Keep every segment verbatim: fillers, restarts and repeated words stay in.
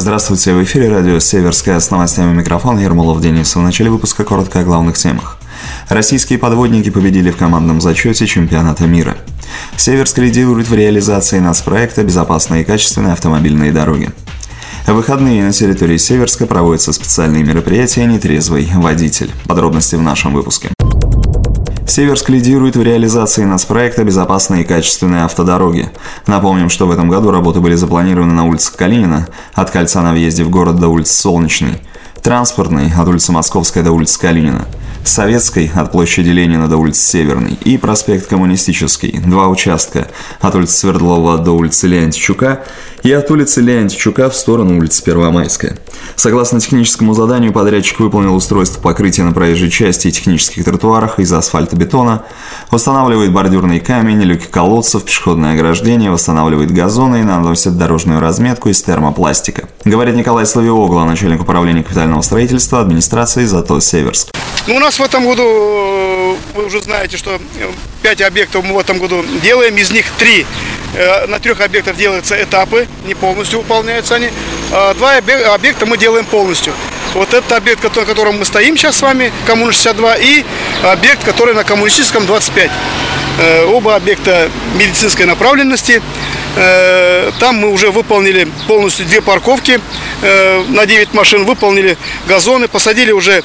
Здравствуйте, в эфире радио «Северская», с новостями микрофон Ермолов Денис. В начале выпуска коротко о главных темах. Российские подводники победили в командном зачете чемпионата мира. Северск лидирует в реализации нацпроекта «Безопасные и качественные автомобильные дороги». В выходные на территории Северска проводятся специальные мероприятия «Нетрезвый водитель». Подробности в нашем выпуске. Северск лидирует в реализации нацпроекта «Безопасные и качественные автодороги». Напомним, что в этом году работы были запланированы на улице Калинина, от кольца на въезде в город до улицы Солнечной, Транспортной, от улицы Московской до улицы Калинина, Советской, от площади Ленина до улицы Северной, и проспект Коммунистический, два участка, от улицы Свердлова до улицы Леонтьевича и от улицы Леонтьевича в сторону улицы Первомайская. Согласно техническому заданию, подрядчик выполнил устройство покрытия на проезжей части и технических тротуарах из асфальтобетона, устанавливает бордюрный камень, люки колодцев, пешеходное ограждение, восстанавливает газоны и наносит дорожную разметку из термопластика. Говорит Николай Славиогло, начальник управления капитального строительства администрации ЗАТО Северск. Ну, у нас в этом году, вы уже знаете, что пять объектов мы в этом году делаем, из них три. На трех объектах делаются этапы, не полностью выполняются они. А два объекта мы делаем полностью. Вот этот объект, на котором мы стоим сейчас с вами, Коммуна шестьдесят два, и объект, который на Коммунистическом двадцать пять. Оба объекта медицинской направленности. Там мы уже выполнили полностью две парковки на девять машин, выполнили газоны, посадили уже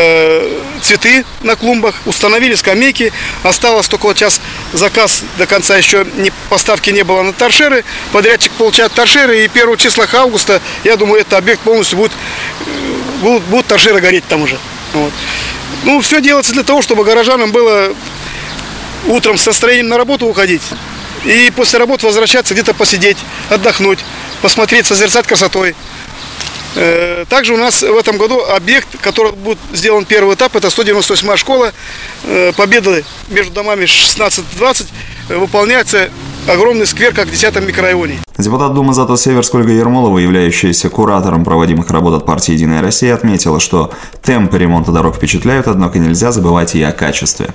цветы на клумбах, установили скамейки. Осталось только вот сейчас заказ, до конца еще не, поставки не было на торшеры. Подрядчик получает торшеры, и первого числа августа, я думаю, этот объект полностью будет, будут, будут торшеры гореть там уже. Вот. Ну, все делается для того, чтобы горожанам было утром с настроением на работу уходить. И после работы возвращаться, где-то посидеть, отдохнуть, посмотреть, созерцать красотой. Также у нас в этом году объект, который будет сделан первый этап, это сто девяносто восьмая школа. Победы между домами шестнадцать двадцать. Выполняется огромный сквер, как в десятом микрорайоне. Депутат Думы ЗАТО Северск Ольга Ермолова, являющаяся куратором проводимых работ от партии «Единая Россия», отметила, что темпы ремонта дорог впечатляют, однако нельзя забывать и о качестве.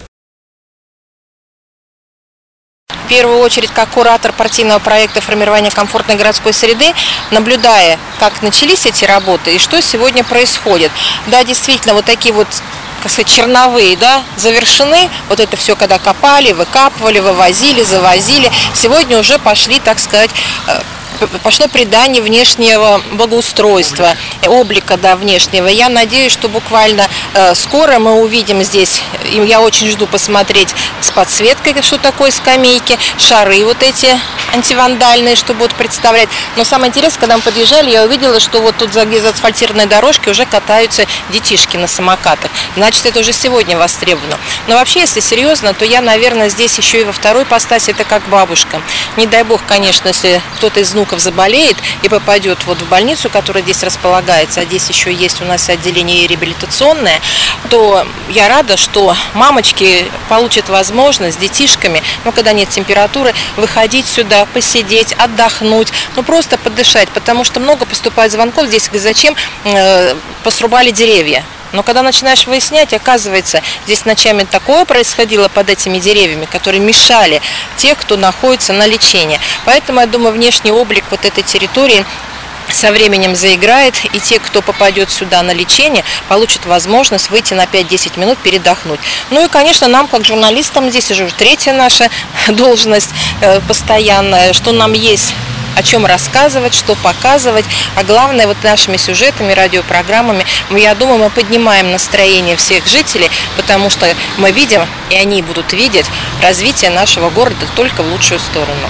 В первую очередь, как куратор партийного проекта формирования комфортной городской среды, наблюдая, как начались эти работы и что сегодня происходит. Да, действительно, вот такие вот, как сказать, черновые, да, завершены. Вот это все, когда копали, выкапывали, вывозили, завозили. Сегодня уже пошли, так сказать, пошло придание внешнего благоустройства, облика, да, внешнего. Я надеюсь, что буквально э, скоро мы увидим здесь, и я очень жду посмотреть с подсветкой, что такое скамейки, шары вот эти антивандальные, что будут представлять. Но самое интересное, когда мы подъезжали, я увидела, что вот тут за асфальтированной дорожке уже катаются детишки на самокатах. Значит, это уже сегодня востребовано. Но вообще, если серьезно, то я, наверное, здесь еще и во второй ипостаси, это как бабушка. Не дай бог, конечно, если кто-то из внуков заболеет и попадет вот в больницу, которая здесь располагается, а здесь еще есть у нас отделение реабилитационное, то я рада, что мамочки получат возможность с детишками, ну, когда нет температуры, выходить сюда, посидеть, отдохнуть, ну, просто подышать, потому что много поступает звонков здесь, зачем э, посрубали деревья. Но когда начинаешь выяснять, оказывается, здесь ночами такое происходило под этими деревьями, которые мешали тех, кто находится на лечении. Поэтому, я думаю, внешний облик вот этой территории со временем заиграет, и те, кто попадет сюда на лечение, получат возможность выйти на пять-десять минут передохнуть. Ну и, конечно, нам, как журналистам, здесь уже третья наша должность э, постоянная, что нам есть о чем рассказывать, что показывать, а главное, вот нашими сюжетами, радиопрограммами, я думаю, мы поднимаем настроение всех жителей, потому что мы видим, и они будут видеть развитие нашего города только в лучшую сторону.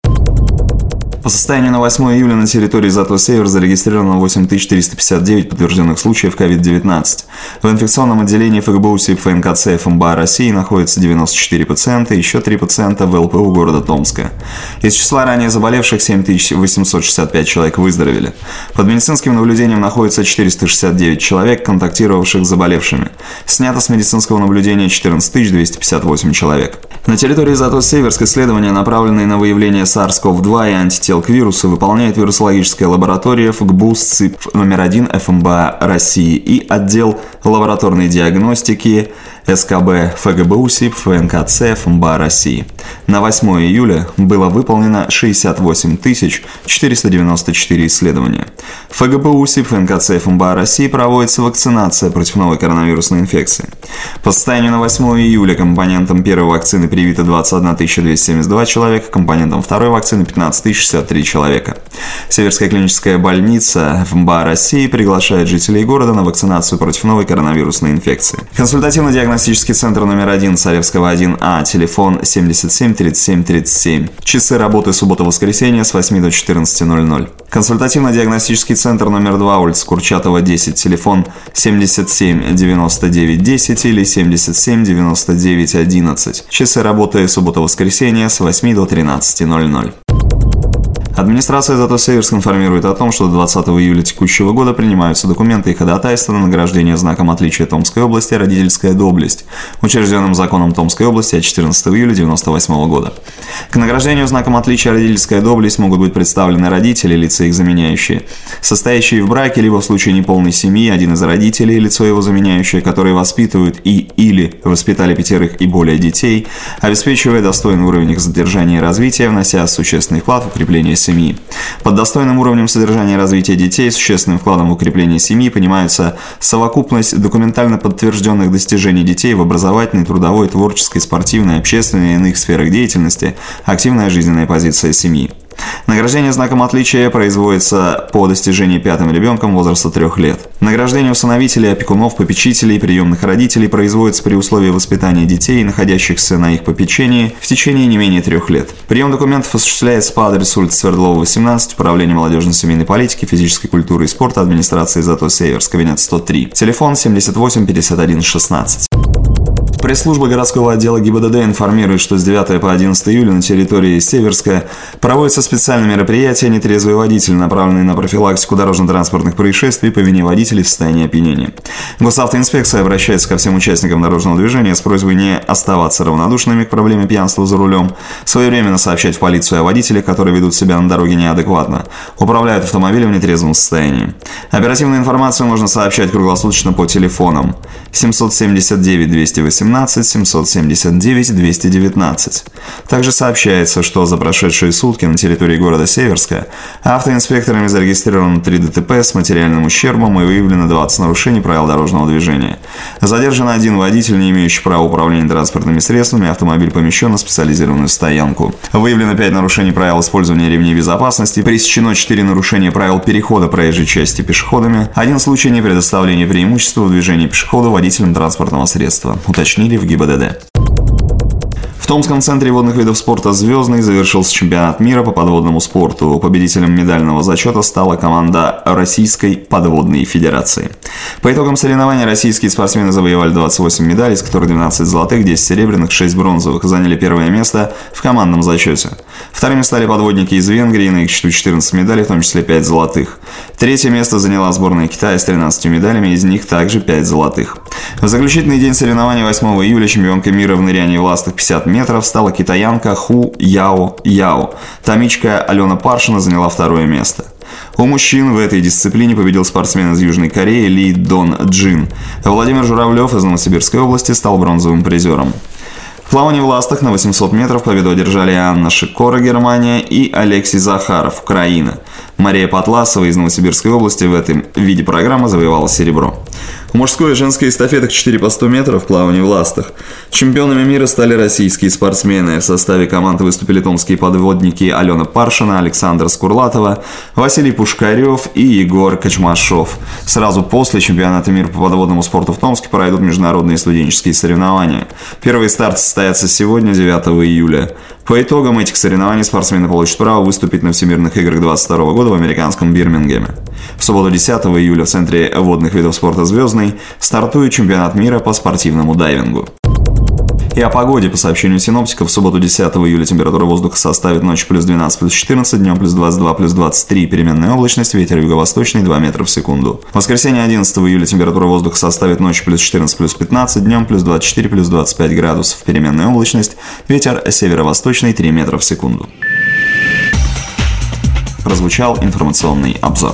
По состоянию на восьмое июля на территории ЗАТО Север зарегистрировано восемь тысяч триста пятьдесят девять подтвержденных случаев ковид девятнадцать. В инфекционном отделении ФГБУ СИП ФНКЦ ФМБА России находится девяносто четыре пациента, еще три пациента в ЛПУ города Томска. Из числа ранее заболевших семь тысяч восемьсот шестьдесят пять человек выздоровели. Под медицинским наблюдением находится четыреста шестьдесят девять человек, контактировавших с заболевшими. Снято с медицинского наблюдения четырнадцать тысяч двести пятьдесят восемь человек. На территории Зато-Северск исследования, направленные на выявление SARS-си о ви два и антител к вирусу, выполняет вирусологическая лаборатория ФГБУС ЦИП номер один эф эм бэ а России и отдел лабораторной диагностики эс ка бэ ФГБУ СИП эф эн ка цэ эф эм бэ а России. На восьмое июля было выполнено шестьдесят восемь тысяч четыреста девяносто четыре исследования. В ФГБУ СИП эф эн ка цэ эф эм бэ а России проводится вакцинация против новой коронавирусной инфекции. По состоянию на восьмое июля компонентам первой вакцины привито двадцать одна тысяча двести семьдесят два человека, компонентам второй вакцины пятнадцать тысяч шестьдесят три человека. Северская клиническая больница эф эм бэ а России приглашает жителей города на вакцинацию против новой коронавирусной инфекции. Консультативно-диагностический центр номер один Царевского один А, телефон семьдесят семь тридцать семь тридцать семь. Часы работы суббота-воскресенье с восьми до четырнадцати ноль-ноль. Консультативно-диагностический центр номер два, улица Курчатова десять, телефон семьдесят семь девяносто девять десять или семьдесят семь девяносто девять одиннадцать. Часы работы суббота-воскресенье с восьми до тринадцати ноль-ноль. Администрация Зато-Северск информирует о том, что до двадцатого июля текущего года принимаются документы и ходатайства на награждение знаком отличия Томской области «Родительская доблесть», учрежденным законом Томской области от четырнадцатого июля девяносто восьмого года. К награждению знаком отличия «Родительская доблесть» могут быть представлены родители, лица их заменяющие, состоящие в браке, либо в случае неполной семьи один из родителей, лицо его заменяющее, которые воспитывают и или воспитали пятерых и более детей, обеспечивая достойный уровень их содержания и развития, внося существенный вклад в укрепление семьи. Семьи. Под достойным уровнем содержания и развития детей с существенным вкладом в укрепление семьи понимается совокупность документально подтвержденных достижений детей в образовательной, трудовой, творческой, спортивной, общественной и иных сферах деятельности, активная жизненная позиция семьи. Награждение знаком отличия производится по достижении пятым ребенком возраста трех лет. Награждение усыновителей, опекунов, попечителей и приемных родителей производится при условии воспитания детей, находящихся на их попечении, в течение не менее трех лет. Прием документов осуществляется по адресу улица Свердлова, восемнадцать, Управление молодежной семейной политики, физической культуры и спорта администрации Зато-Северск, кабинет сто три. Телефон семьдесят восемь пятьдесят один шестнадцать. Пресс-служба городского отдела ГИБДД информирует, что с девятого по одиннадцатое июля на территории Северска проводятся специальные мероприятия «Нетрезвый водитель», направленные на профилактику дорожно-транспортных происшествий по вине водителей в состоянии опьянения. Госавтоинспекция обращается ко всем участникам дорожного движения с просьбой не оставаться равнодушными к проблеме пьянства за рулем, своевременно сообщать в полицию о водителях, которые ведут себя на дороге неадекватно, управляют автомобилем в нетрезвом состоянии. Оперативную информацию можно сообщать круглосуточно по телефонам семьсот семьдесят девять двести восемнадцать, семьсот семьдесят девять двести девятнадцать. Также сообщается, что за прошедшие сутки на территории города Северска автоинспекторами зарегистрировано три дэ тэ пэ с материальным ущербом и выявлено двадцать нарушений правил дорожного движения. Задержан один водитель, не имеющий права управления транспортными средствами, автомобиль помещен на специализированную стоянку. Выявлено пять нарушений правил использования ремней безопасности, пресечено четыре нарушения правил перехода проезжей части пешеходами, один случай непредоставления преимущества в движении пешехода водителям транспортного средства, уточнили в ГИБДД. В Томском центре водных видов спорта «Звездный» завершился чемпионат мира по подводному спорту. Победителем медального зачета стала команда Российской подводной федерации. По итогам соревнований российские спортсмены завоевали двадцать восемь медалей, из которых двенадцать золотых, десять серебряных, шесть бронзовых, заняли первое место в командном зачете. Вторыми стали подводники из Венгрии, на их счету четырнадцать медалей, в том числе пять золотых. Третье место заняла сборная Китая с тринадцатью медалями, из них также пять золотых. В заключительный день соревнований восьмого июля чемпионкой мира в нырянии в ластах пятьдесят метров стала китаянка Ху Яо Яо. Томичка Алена Паршина заняла второе место. У мужчин в этой дисциплине победил спортсмен из Южной Кореи Ли Дон Джин. Владимир Журавлев из Новосибирской области стал бронзовым призером. В плавании в ластах на восемьсот метров победу одержали Анна Шикора, Германия, и Алексей Захаров, Украина. Мария Потласова из Новосибирской области в этом виде программы завоевала серебро. В мужской и женской эстафетах четыре по сто метров в плавании в ластах чемпионами мира стали российские спортсмены. В составе команды выступили томские подводники Алена Паршина, Александра Скурлатова, Василий Пушкарев и Егор Кочмашов. Сразу после чемпионата мира по подводному спорту в Томске пройдут международные студенческие соревнования. Первый старт состоится сегодня, девятого июля. По итогам этих соревнований спортсмены получат право выступить на Всемирных играх двадцать второго года в американском Бирмингеме. В субботу десятого июля в Центре водных видов спорта «Звездный» стартует чемпионат мира по спортивному дайвингу. И о погоде. По сообщению синоптиков, в субботу десятого июля температура воздуха составит ночью плюс двенадцать, плюс четырнадцать, днем плюс двадцать два, плюс двадцать три, переменная облачность, ветер юго-восточный два метра в секунду. В воскресенье одиннадцатого июля температура воздуха составит ночью плюс четырнадцать, плюс пятнадцать, днем плюс двадцать четыре, плюс двадцать пять градусов, переменная облачность, ветер северо-восточный три метра в секунду. Прозвучал информационный обзор.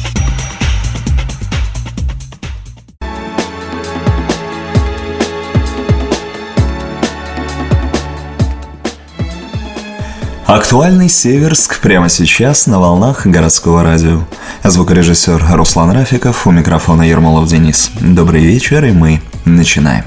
Актуальный Северск прямо сейчас на волнах городского радио. Звукорежиссер Руслан Рафиков, у микрофона Ермолов Денис. Добрый вечер, и мы начинаем.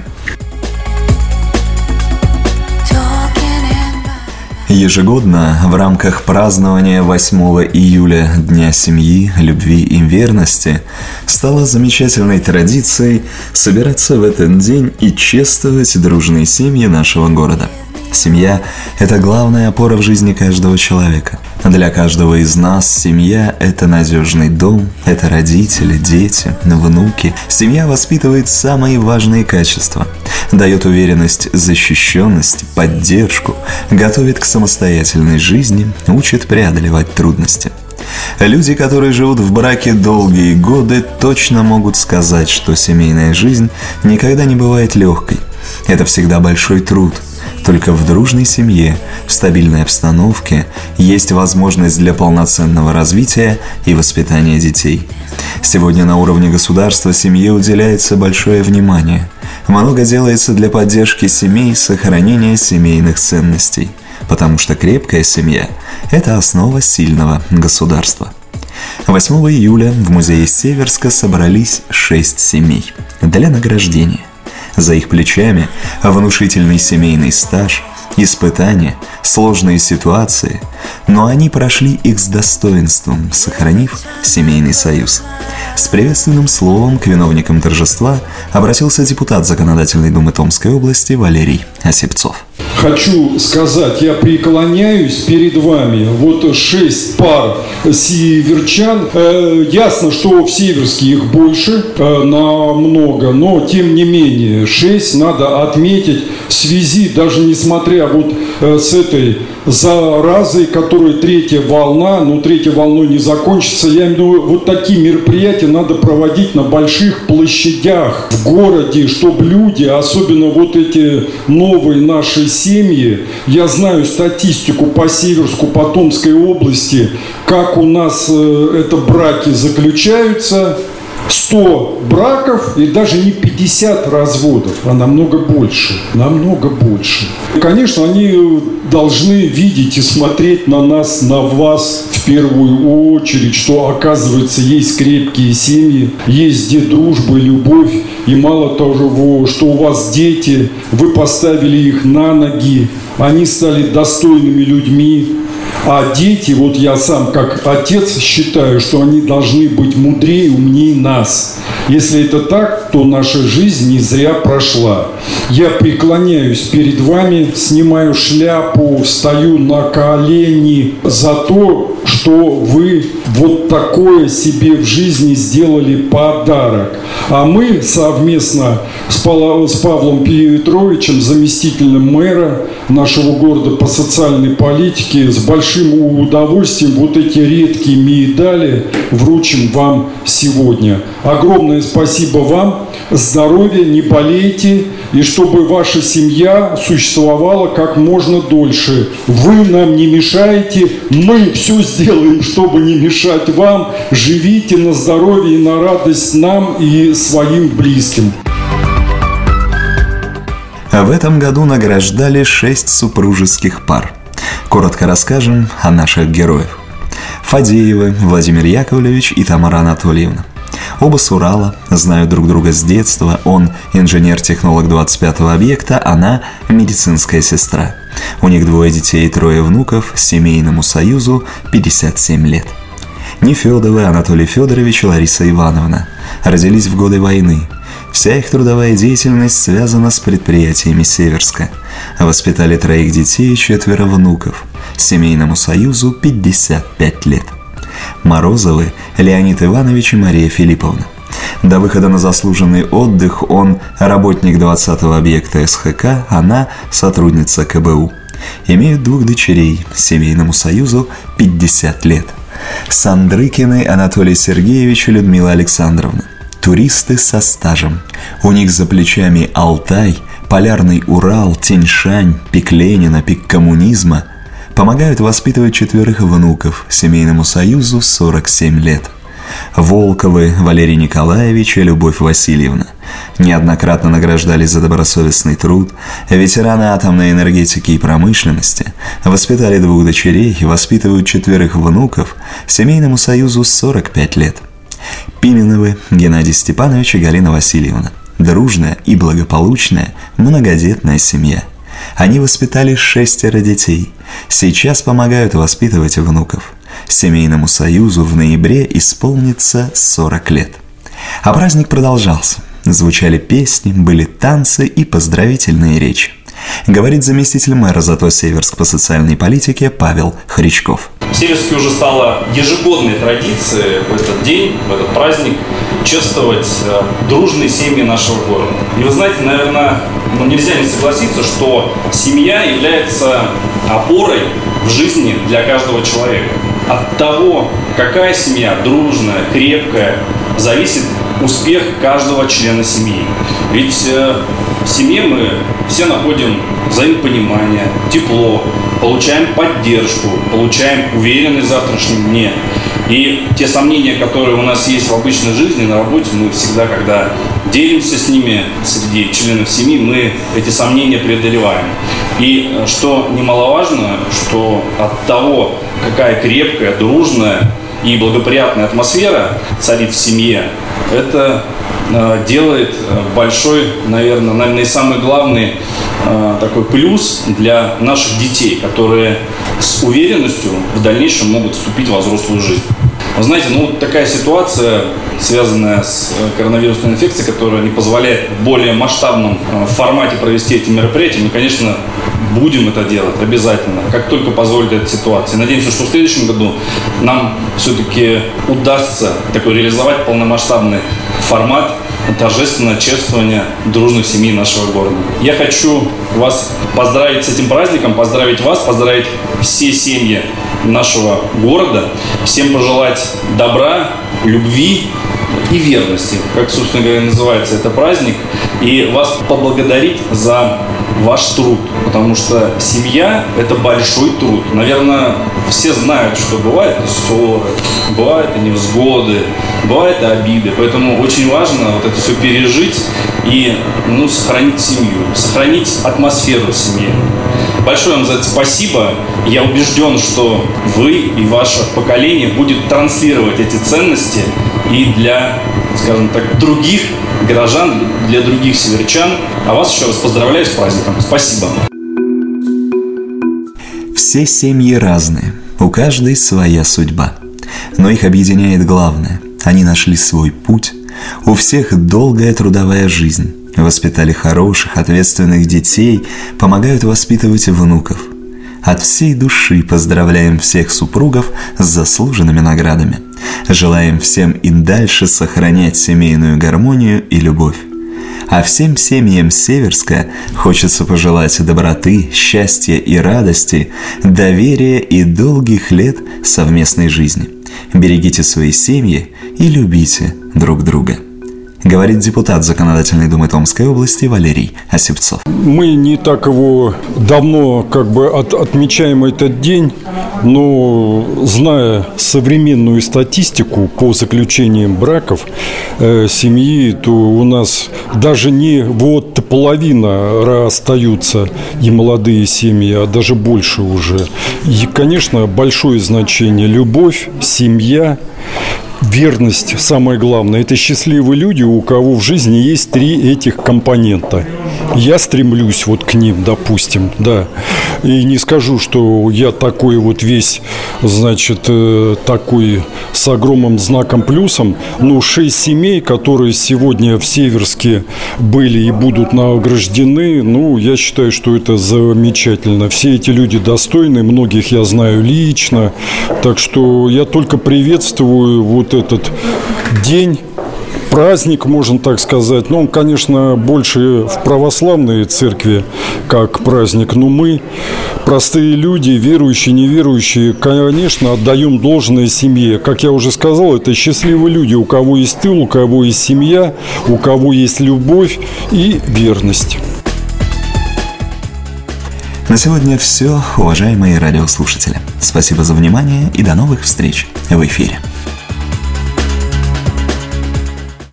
Ежегодно в рамках празднования восьмого июля Дня семьи, любви и верности стало замечательной традицией собираться в этот день и чествовать дружные семьи нашего города. Семья – это главная опора в жизни каждого человека. Для каждого из нас семья – это надежный дом, это родители, дети, внуки. Семья воспитывает самые важные качества, дает уверенность, защищенность, поддержку, готовит к самостоятельной жизни, учит преодолевать трудности. Люди, которые живут в браке долгие годы, точно могут сказать, что семейная жизнь никогда не бывает легкой. Это всегда большой труд. Только в дружной семье, в стабильной обстановке есть возможность для полноценного развития и воспитания детей. Сегодня на уровне государства семье уделяется большое внимание. Много делается для поддержки семей и сохранения семейных ценностей, потому что крепкая семья – это основа сильного государства. восьмого июля в музее Северска собрались шесть семей для награждения. За их плечами внушительный семейный стаж, испытания, сложные ситуации, но они прошли их с достоинством, сохранив семейный союз. С приветственным словом к виновникам торжества обратился депутат Законодательной думы Томской области Валерий Осипцов. Хочу сказать, я преклоняюсь перед вами. Вот шесть пар северчан. Э, ясно, что в Северске их больше, э, намного, но тем не менее шесть надо отметить в связи, даже несмотря вот э, с этой заразой, которая третья волна, но третья волной не закончится. Я имею в виду, вот такие мероприятия надо проводить на больших площадях в городе, чтобы люди, особенно вот эти новые наши семьи, я знаю статистику по Северску, по Томской области, как у нас э, это браки заключаются. сто браков и даже не пятьдесят разводов, а намного больше, намного больше. Конечно, они должны видеть и смотреть на нас, на вас в первую очередь, что, оказывается, есть крепкие семьи, есть где дружба, любовь, и мало того, что у вас дети, вы поставили их на ноги, они стали достойными людьми. А дети, вот я сам как отец считаю, что они должны быть мудрее, умнее нас. Если это так, то наша жизнь не зря прошла. Я преклоняюсь перед вами, снимаю шляпу, встаю на колени за то, что вы вот такое себе в жизни сделали подарок. А мы совместно с Павлом Петровичем, заместителем мэра нашего города по социальной политике, с большим удовольствием вот эти редкие медали вручим вам сегодня. Огромное спасибо вам, здоровья, не болейте, и чтобы ваша семья существовала как можно дольше. Вы нам не мешаете, мы все сделаем, чтобы не мешать вам. Живите на здоровье и на радость нам и своим близким. В этом году награждали шесть супружеских пар. Коротко расскажем о наших героях. Фадеевы Владимир Яковлевич и Тамара Анатольевна. Оба с Урала, знают друг друга с детства. Он инженер-технолог двадцать пятого объекта, она медицинская сестра. У них двое детей и трое внуков, семейному союзу пятьдесят семь лет. Нефедовы Анатолий Федорович и Лариса Ивановна родились в годы войны. Вся их трудовая деятельность связана с предприятиями Северска. Воспитали троих детей и четверо внуков. Семейному союзу пятьдесят пять лет. Морозовы Леонид Иванович и Мария Филипповна. До выхода на заслуженный отдых он работник двадцатого объекта СХК, она сотрудница КБУ. Имеют двух дочерей, семейному союзу пятьдесят лет. Сандрыкины Анатолий Сергеевич и Людмила Александровна. Туристы со стажем. У них за плечами Алтай, Полярный Урал, Тянь-Шань, пик Ленина, пик коммунизма. Помогают воспитывать четверых внуков, семейному союзу сорок семь лет. Волковы Валерий Николаевич и Любовь Васильевна неоднократно награждались за добросовестный труд, ветераны атомной энергетики и промышленности, воспитали двух дочерей и воспитывают четверых внуков, семейному союзу сорок пять лет. Пименовы Геннадий Степанович и Галина Васильевна. Дружная и благополучная многодетная семья. Они воспитали шестеро детей. Сейчас помогают воспитывать внуков. Семейному союзу в ноябре исполнится сорок лет. А праздник продолжался. Звучали песни, были танцы и поздравительные речи. Говорит заместитель мэра Зато-Северск по социальной политике Павел Хричков. В Северске уже стало ежегодной традицией в этот день, в этот праздник чествовать дружные семьи нашего города. И вы знаете, наверное, ну, нельзя не согласиться, что семья является опорой в жизни для каждого человека. От того, какая семья, дружная, крепкая, зависит успех каждого члена семьи. Ведь э, в семье мы все находим взаимопонимание, тепло, получаем поддержку, получаем уверенность в завтрашнем дне. И те сомнения, которые у нас есть в обычной жизни, на работе, мы всегда, когда делимся с ними среди членов семьи, мы эти сомнения преодолеваем. И что немаловажно, что от того, какая крепкая, дружная и благоприятная атмосфера царит в семье, это э, делает большой, наверное, наверное, и самый главный э, такой плюс для наших детей, которые с уверенностью в дальнейшем могут вступить во взрослую жизнь. Вы знаете, ну вот такая ситуация, связанная с коронавирусной инфекцией, которая не позволяет в более масштабном формате провести эти мероприятия, мы, конечно, будем это делать обязательно, как только позволит эта ситуация. Надеемся, что в следующем году нам все-таки удастся такой реализовать полномасштабный формат торжественного чествования дружных семей нашего города. Я хочу вас поздравить с этим праздником, поздравить вас, поздравить все семьи нашего города, всем пожелать добра, любви и верности, как, собственно говоря, называется это праздник, и вас поблагодарить за ваш труд, потому что семья – это большой труд. Наверное, все знают, что бывают и ссоры, бывают и невзгоды, бывают и обиды, поэтому очень важно вот это все пережить и ну, сохранить семью, сохранить атмосферу в семье. Большое вам за это спасибо. Я убежден, что вы и ваше поколение будет транслировать эти ценности и для, скажем так, других горожан, для других северчан. А вас еще раз поздравляю с праздником. Спасибо. Все семьи разные, у каждой своя судьба. Но их объединяет главное – они нашли свой путь. У всех долгая трудовая жизнь. Воспитали хороших, ответственных детей, помогают воспитывать внуков. От всей души поздравляем всех супругов с заслуженными наградами. Желаем всем и дальше сохранять семейную гармонию и любовь. А всем семьям Северска хочется пожелать доброты, счастья и радости, доверия и долгих лет совместной жизни. Берегите свои семьи и любите друг друга. Говорит депутат Законодательной Думы Томской области Валерий Осипцов. Мы не так его давно как бы от, отмечаем этот день, но зная современную статистику по заключениям браков э, семьи, то у нас даже не вот половина расстаются и молодые семьи, а даже больше уже. И, конечно, большое значение любовь, семья. Верность, самое главное, это счастливые люди, у кого в жизни есть три этих компонента. Я стремлюсь вот к ним, допустим, да. И не скажу, что я такой вот весь, значит, такой с огромным знаком плюсом, но шесть семей, которые сегодня в Северске были и будут награждены, ну, я считаю, что это замечательно. Все эти люди достойны, многих я знаю лично, так что я только приветствую вот этот день праздник, можно так сказать. Ну, он, конечно, больше в православной церкви, как праздник. Но мы, простые люди, верующие, неверующие, конечно, отдаем должное семье. Как я уже сказал, это счастливые люди, у кого есть тыл, у кого есть семья, у кого есть любовь и верность. На сегодня все, уважаемые радиослушатели. Спасибо за внимание и до новых встреч в эфире.